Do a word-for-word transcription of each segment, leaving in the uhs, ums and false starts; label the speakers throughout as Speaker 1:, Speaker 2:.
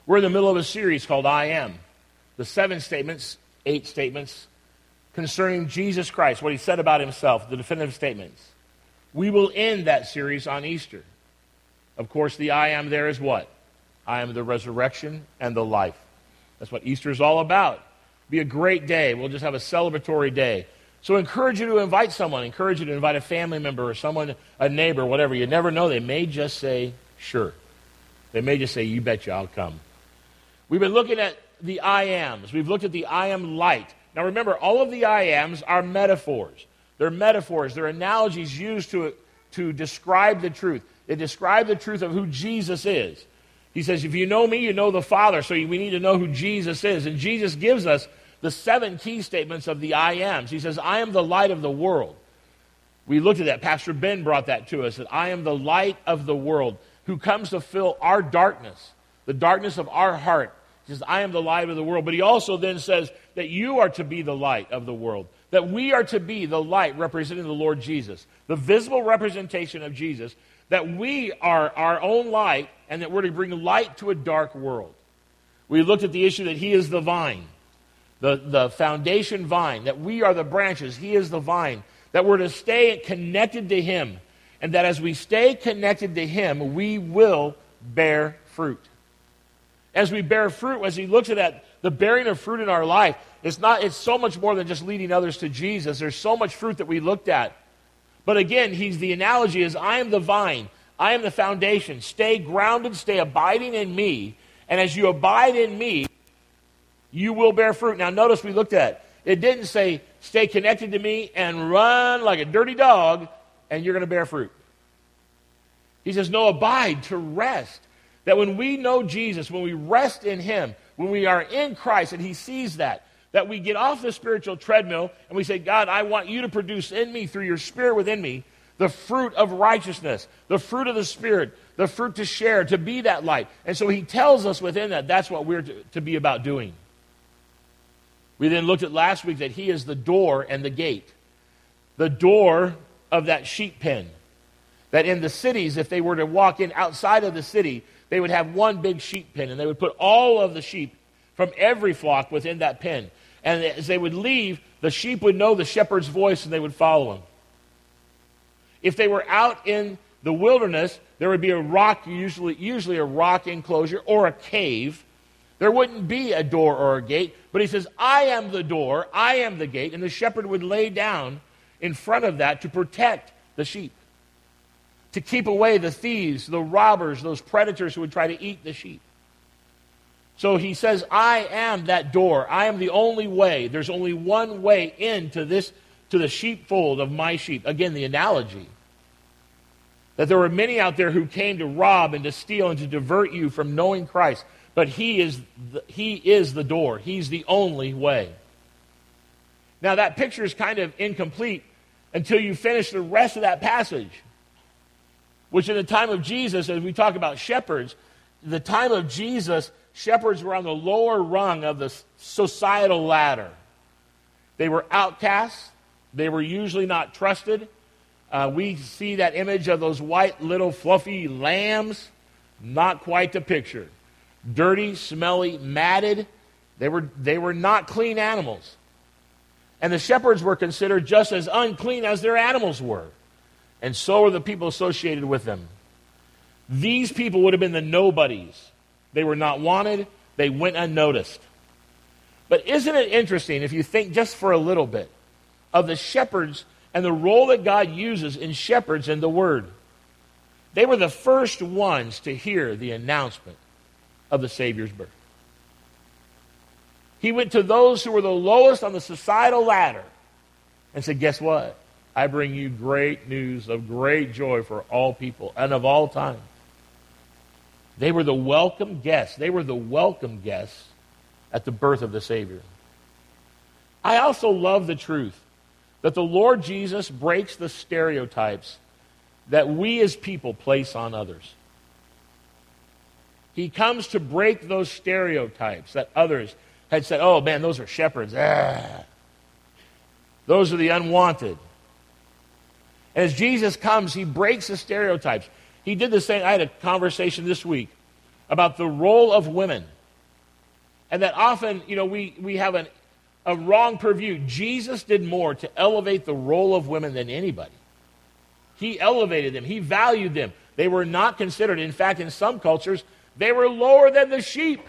Speaker 1: We're in the middle of a series called I Am. The seven statements, eight statements, concerning Jesus Christ, what he said about himself, the definitive statements. We will end that series on Easter. Of course, the I Am there is what? I am the resurrection and the life. That's what Easter is all about. Be a great day. We'll just have a celebratory day. So I encourage you to invite someone. Encourage you to invite a family member or someone, a neighbor, whatever. You never know. They may just say, sure. They may just say, you betcha, I'll come. We've been looking at the I Ams. We've looked at the I Am light. Now remember, all of the I Ams are metaphors. They're metaphors. They're analogies used to, to describe the truth. They describe the truth of who Jesus is. He says, if you know me, you know the Father. So we need to know who Jesus is. And Jesus gives us the seven key statements of the I Ams. He says, I am the light of the world. We looked at that. Pastor Ben brought that to us, that I am the light of the world who comes to fill our darkness, the darkness of our heart. He says, I am the light of the world. But he also then says that you are to be the light of the world, that we are to be the light representing the Lord Jesus, the visible representation of Jesus, that we are our own light and that we're to bring light to a dark world. We looked at the issue that he is the vine, the, the foundation vine, that we are the branches, he is the vine, that we're to stay connected to him, and that as we stay connected to him, we will bear fruit. As we bear fruit, as he looks at that, the bearing of fruit in our life, it's not, it's so much more than just leading others to Jesus. There's so much fruit that we looked at. But again, he's the analogy is, I am the vine, I am the foundation. Stay grounded, stay abiding in me, and as you abide in me, you will bear fruit. Now notice we looked at, it didn't say, stay connected to me and run like a dirty dog, and you're going to bear fruit. He says, no, abide, to rest. That when we know Jesus, when we rest in him, when we are in Christ, and he sees that, that we get off the spiritual treadmill and we say, God, I want you to produce in me, through your Spirit within me, the fruit of righteousness, the fruit of the Spirit, the fruit to share, to be that light. And so he tells us within that, that's what we're to, to be about doing. We then looked at last week that he is the door and the gate. The door of that sheep pen. That in the cities, if they were to walk in outside of the city, they would have one big sheep pen, and they would put all of the sheep from every flock within that pen. And as they would leave, the sheep would know the shepherd's voice, and they would follow him. If they were out in the wilderness, there would be a rock, usually, usually a rock enclosure or a cave. There wouldn't be a door or a gate, but he says, I am the door, I am the gate, and the shepherd would lay down in front of that to protect the sheep, to keep away the thieves, the robbers, those predators who would try to eat the sheep. So he says, I am that door. I am the only way. There's only one way into this, to the sheepfold of my sheep. Again, the analogy. That there were many out there who came to rob and to steal and to divert you from knowing Christ. But he is the, he is the door. He's the only way. Now that picture is kind of incomplete until you finish the rest of that passage. Which in the time of Jesus, as we talk about shepherds, the time of Jesus, shepherds were on the lower rung of the societal ladder. They were outcasts. They were usually not trusted. Uh, we see that image of those white little fluffy lambs. Not quite the picture. Dirty, smelly, matted. They were, they were not clean animals. And the shepherds were considered just as unclean as their animals were. And so were the people associated with them. These people would have been the nobodies. They were not wanted. They went unnoticed. But isn't it interesting, if you think just for a little bit, of the shepherds and the role that God uses in shepherds in the Word? They were the first ones to hear the announcement of the Savior's birth. He went to those who were the lowest on the societal ladder and said, guess what? I bring you great news of great joy for all people and of all time. They were the welcome guests. They were the welcome guests at the birth of the Savior. I also love the truth that the Lord Jesus breaks the stereotypes that we as people place on others. He comes to break those stereotypes that others had said, oh man, those are shepherds. Ah. Those are the unwanted. As Jesus comes, he breaks the stereotypes. He did the same. I had a conversation this week about the role of women. And that often, you know, we, we have an, a wrong purview. Jesus did more to elevate the role of women than anybody. He elevated them. He valued them. They were not considered. In fact, in some cultures, they were lower than the sheep.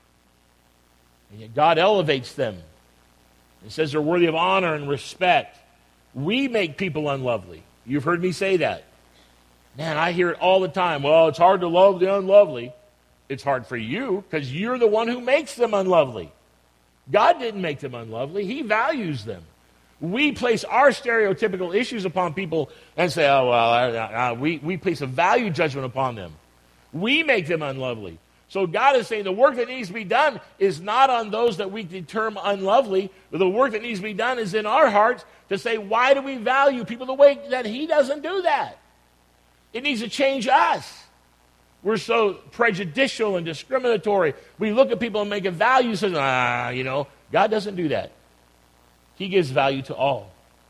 Speaker 1: And yet God elevates them. He says they're worthy of honor and respect. We make people unlovely. You've heard me say that. Man, I hear it all the time. Well, it's hard to love the unlovely. It's hard for you because you're the one who makes them unlovely. God didn't make them unlovely. He values them. We place our stereotypical issues upon people and say, oh, well, uh, uh, we, we place a value judgment upon them. We make them unlovely. So God is saying the work that needs to be done is not on those that we term unlovely, but the work that needs to be done is in our hearts to say, why do we value people the way that he doesn't do that? It needs to change us. We're so prejudicial and discriminatory. We look at people and make a value and say, ah, you know, God doesn't do that. He gives value to all.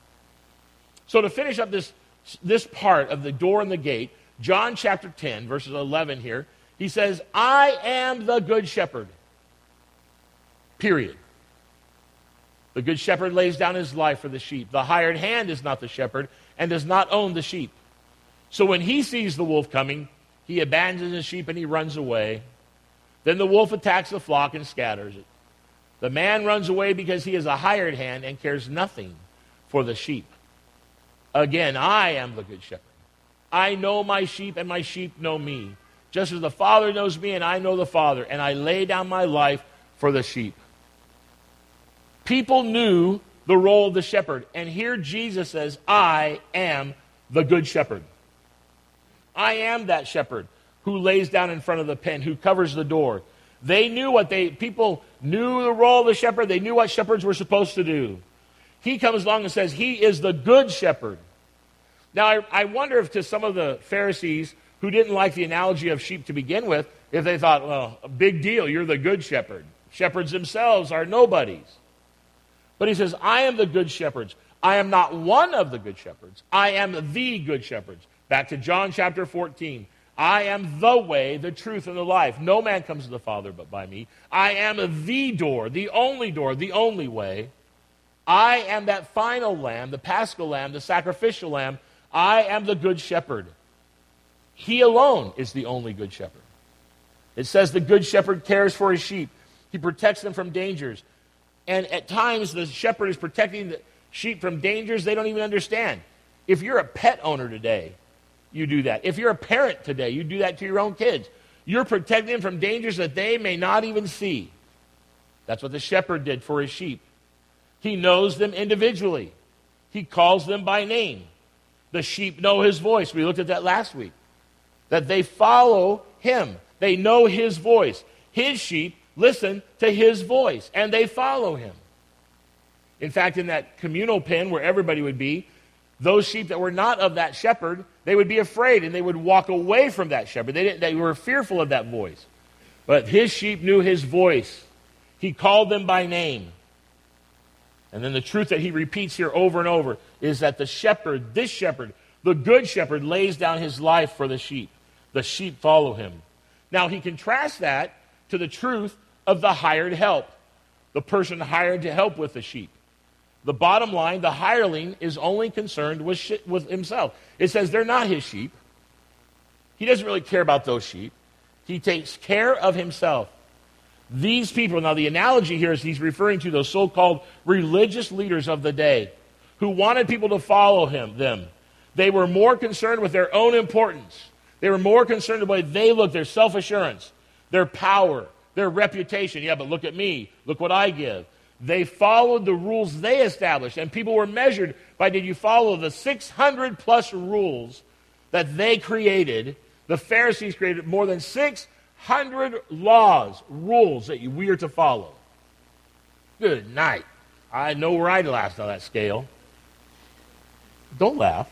Speaker 1: So to finish up this, this part of the door and the gate, John chapter ten, verses eleven here, he says, I am the good shepherd. Period. The good shepherd lays down his life for the sheep. The hired hand is not the shepherd and does not own the sheep. So when he sees the wolf coming, he abandons his sheep and he runs away. Then the wolf attacks the flock and scatters it. The man runs away because he is a hired hand and cares nothing for the sheep. Again, I am the good shepherd. I know my sheep and my sheep know me. Just as the Father knows me and I know the Father, and I lay down my life for the sheep. People knew the role of the shepherd. And here Jesus says, I am the good shepherd. I am that shepherd who lays down in front of the pen, who covers the door. They knew what they, people knew the role of the shepherd. They knew what shepherds were supposed to do. He comes along and says, he is the good shepherd. Now, I, I wonder if to some of the Pharisees who didn't like the analogy of sheep to begin with, if they thought, well, a big deal, you're the good shepherd. Shepherds themselves are nobodies. But he says, I am the good shepherds. I am not one of the good shepherds. I am the good shepherds. Back to John chapter fourteen. I am the way, the truth, and the life. No man comes to the Father but by me. I am the door, the only door, the only way. I am that final lamb, the paschal lamb, the sacrificial lamb. I am the good shepherd. He alone is the only good shepherd. It says the good shepherd cares for his sheep. He protects them from dangers. And at times the shepherd is protecting the sheep from dangers they don't even understand. If you're a pet owner today, you do that. If you're a parent today, you do that to your own kids. You're protecting them from dangers that they may not even see. That's what the shepherd did for his sheep. He knows them individually. He calls them by name. The sheep know his voice. We looked at that last week. That they follow him. They know his voice. His sheep listen to his voice, and they follow him. In fact, in that communal pen where everybody would be, those sheep that were not of that shepherd, they would be afraid, and they would walk away from that shepherd. They, didn't, they were fearful of that voice. But his sheep knew his voice. He called them by name. And then the truth that he repeats here over and over is that the shepherd, this shepherd, the good shepherd, lays down his life for the sheep. The sheep follow him. Now he contrasts that to the truth of the hired help, the person hired to help with the sheep. The bottom line, the hireling is only concerned with, sh- with himself. It says they're not his sheep. He doesn't really care about those sheep. He takes care of himself. These people, now the analogy here is he's referring to those so-called religious leaders of the day who wanted people to follow him, them. They were more concerned with their own importance. They were more concerned with the way they looked, their self-assurance, their power, their reputation. Yeah, but look at me. Look what I give. They followed the rules they established, and people were measured by, did you follow the six hundred plus rules that they created? The Pharisees created more than six hundred laws, rules that we are to follow. Good night. I know where I'd last on that scale. Don't laugh.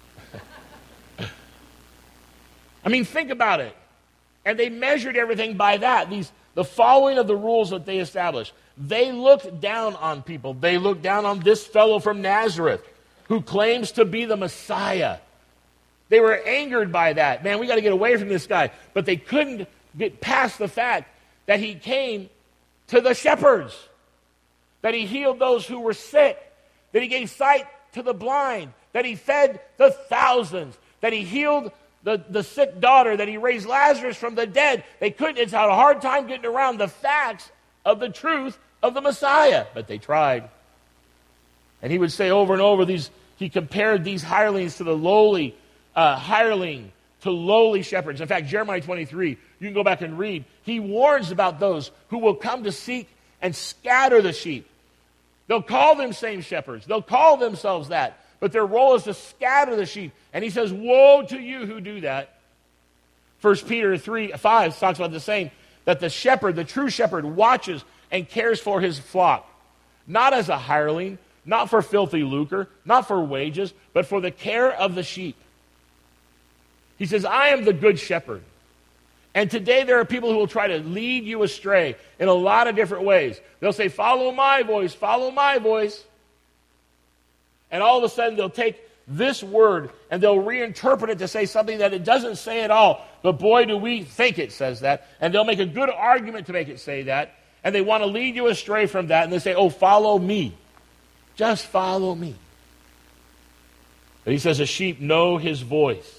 Speaker 1: I mean, think about it. And they measured everything by that. These, the following of the rules that they established. They looked down on people. They looked down on this fellow from Nazareth who claims to be the Messiah. They were angered by that. Man, we got to get away from this guy. But they couldn't get past the fact that he came to the shepherds, that he healed those who were sick, that he gave sight to the blind, that he fed the thousands, that he healed the, the sick daughter, that he raised Lazarus from the dead. They couldn't, it's had a hard time getting around the facts of the truth of the Messiah, but they tried. And he would say over and over, these. He compared these hirelings to the lowly uh, hireling, to lowly shepherds. In fact, Jeremiah twenty-three, you can go back and read. He warns about those who will come to seek and scatter the sheep. They'll call them same shepherds. They'll call themselves that. But their role is to scatter the sheep. And he says, woe to you who do that. First Peter three, five talks about the same, that the shepherd, the true shepherd, watches and cares for his flock. Not as a hireling, not for filthy lucre, not for wages, but for the care of the sheep. He says, I am the good shepherd. And today there are people who will try to lead you astray in a lot of different ways. They'll say, follow my voice, follow my voice. And all of a sudden they'll take this word and they'll reinterpret it to say something that it doesn't say at all. But boy, do we think it says that. And they'll make a good argument to make it say that. And they want to lead you astray from that. And they say, oh, follow me. Just follow me. But he says, a sheep know his voice.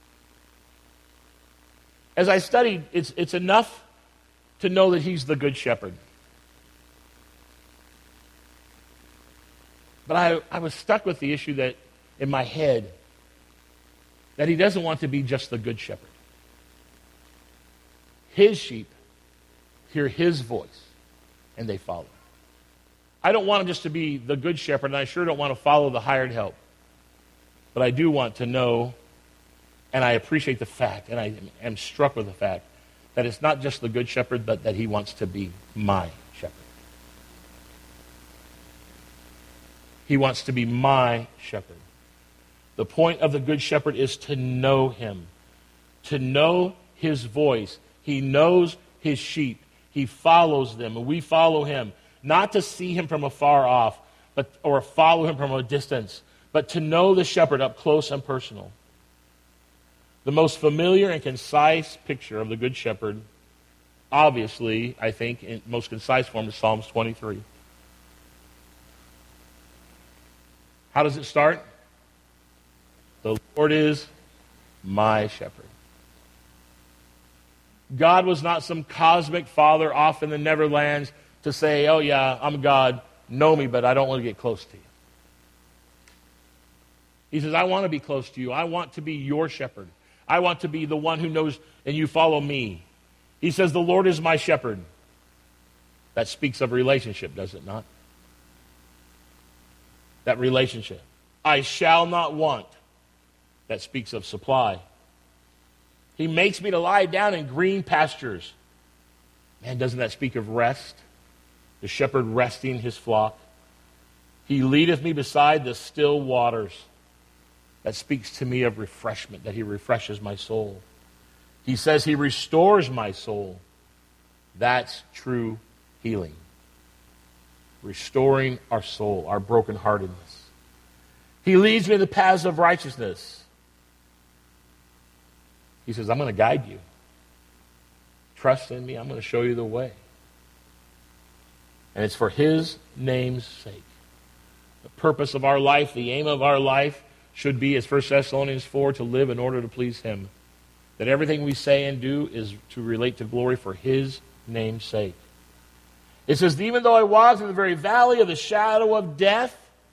Speaker 1: As I studied, it's, it's enough to know that he's the good shepherd. But I, I was stuck with the issue that in my head, that he doesn't want to be just the good shepherd. His sheep hear his voice, and they follow. I don't want him just to be the good shepherd, and I sure don't want to follow the hired help. But I do want to know, and I appreciate the fact, and I am struck with the fact, that it's not just the good shepherd, but that he wants to be my shepherd. He wants to be my shepherd. The point of the good shepherd is to know him, to know his voice. He knows his sheep. He follows them, and we follow him. Not to see him from afar off, but or follow him from a distance, but to know the shepherd up close and personal. The most familiar and concise picture of the good shepherd, obviously, I think, in most concise form is Psalms twenty-three. How does it start? The Lord is my shepherd. God was not some cosmic father off in the Neverlands to say, oh yeah, I'm God, know me, but I don't want to get close to you. He says, I want to be close to you. I want to be your shepherd. I want to be the one who knows, and you follow me. He says, the Lord is my shepherd. That speaks of relationship, does it not? That relationship. I shall not want. That speaks of supply. He makes me to lie down in green pastures. Man, doesn't that speak of rest? The shepherd resting his flock. He leadeth me beside the still waters. That speaks to me of refreshment, that he refreshes my soul. He says he restores my soul. That's true healing. Restoring our soul, our brokenheartedness. He leads me in the paths of righteousness. He says, I'm going to guide you. Trust in me. I'm going to show you the way. And it's for his name's sake. The purpose of our life, the aim of our life should be, as First Thessalonians four, to live in order to please him. That everything we say and do is to relate to glory for his name's sake. It says, even though I walk through the very valley of the shadow of death.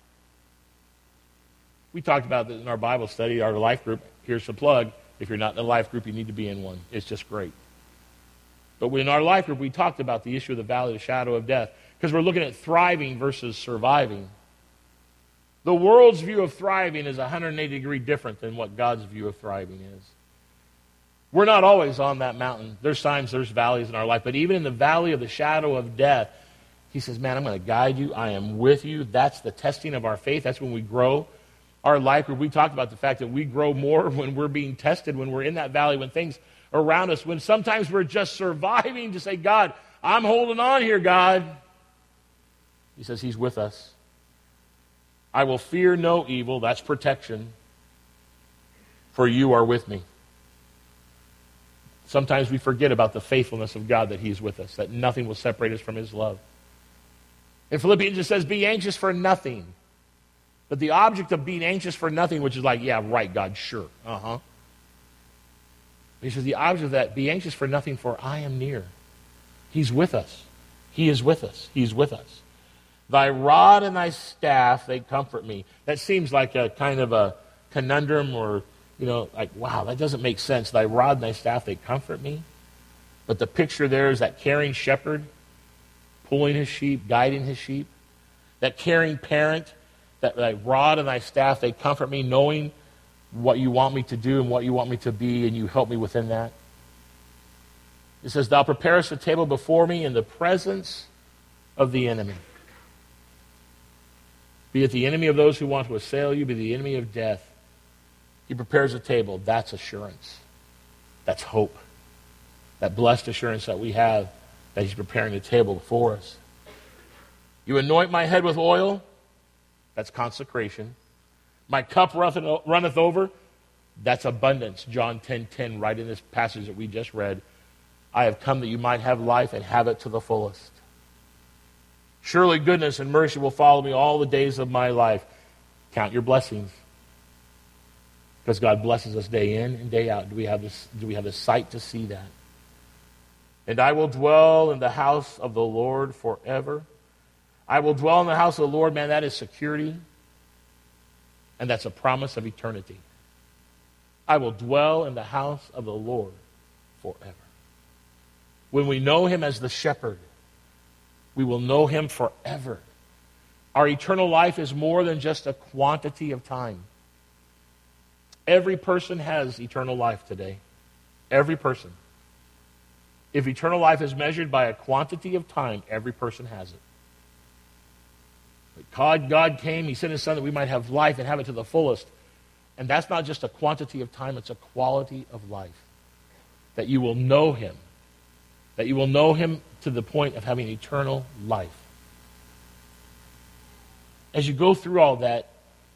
Speaker 1: We talked about this in our Bible study, our life group. Here's the plug. If you're not in a life group, you need to be in one. It's just great. But in our life group, we talked about the issue of the valley of the shadow of death. Because we're looking at thriving versus surviving. The world's view of thriving is one hundred eighty degree different than what God's view of thriving is. We're not always on that mountain. There's times there's valleys in our life. But even in the valley of the shadow of death, he says, man, I'm going to guide you. I am with you. That's the testing of our faith. That's when we grow. Our life group, we talked about the fact that we grow more when we're being tested, when we're in that valley, when things are around us, when sometimes we're just surviving to say, God, I'm holding on here, God. He says he's with us. I will fear no evil. That's protection. For you are with me. Sometimes we forget about the faithfulness of God, that he is with us, that nothing will separate us from his love. In Philippians, it says, be anxious for nothing. But the object of being anxious for nothing, which is like, yeah, right, God, sure. Uh-huh. He says, the object of that, be anxious for nothing, for I am near. He's with us. He is with us. He's with us. Thy rod and thy staff, they comfort me. That seems like a kind of a conundrum, or, you know, like, wow, that doesn't make sense. Thy rod and thy staff, they comfort me. But the picture there is that caring shepherd pulling his sheep, guiding his sheep. That caring parent, that thy rod and thy staff, they comfort me, knowing what you want me to do and what you want me to be, and you help me within that. It says, thou preparest a table before me in the presence of the enemy. Be it the enemy of those who want to assail you, be the enemy of death. He prepares a table. That's assurance. That's hope. That blessed assurance that we have, that he's preparing a table before us. You anoint my head with oil. That's consecration. My cup runneth over. That's abundance. John ten ten, right in this passage that we just read. I have come that you might have life and have it to the fullest. Surely goodness and mercy will follow me all the days of my life. Count your blessings, because God blesses us day in and day out. Do we have this? Do we have the sight to see that? And I will dwell in the house of the Lord forever. I will dwell in the house of the Lord. Man, that is security, and that's a promise of eternity. I will dwell in the house of the Lord forever. When we know him as the shepherd, we will know him forever. Our eternal life is more than just a quantity of time. Every person has eternal life today. Every person. If eternal life is measured by a quantity of time, every person has it. But God, God came, he sent his son that we might have life and have it to the fullest. And that's not just a quantity of time, it's a quality of life. That you will know him. That you will know him to the point of having eternal life. As you go through all that,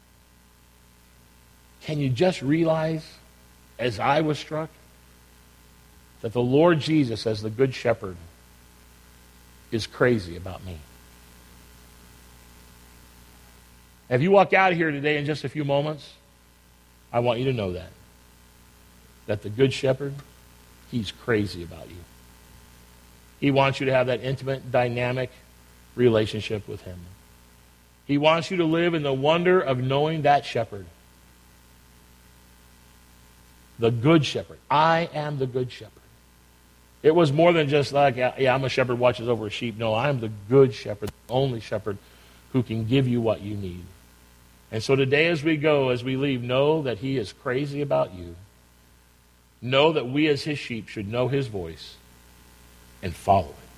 Speaker 1: can you just realize, as I was struck, that the Lord Jesus, as the Good Shepherd, is crazy about me? If you walk out of here today in just a few moments, I want you to know that. That the Good Shepherd, he's crazy about you. He wants you to have that intimate, dynamic relationship with him. He wants you to live in the wonder of knowing that shepherd. The Good Shepherd. I am the Good Shepherd. It was more than just like, yeah, I'm a shepherd watches over a sheep. No, I'm the Good Shepherd, the only shepherd who can give you what you need. And so today as we go, as we leave, know that he is crazy about you. Know that we as his sheep should know his voice and follow it.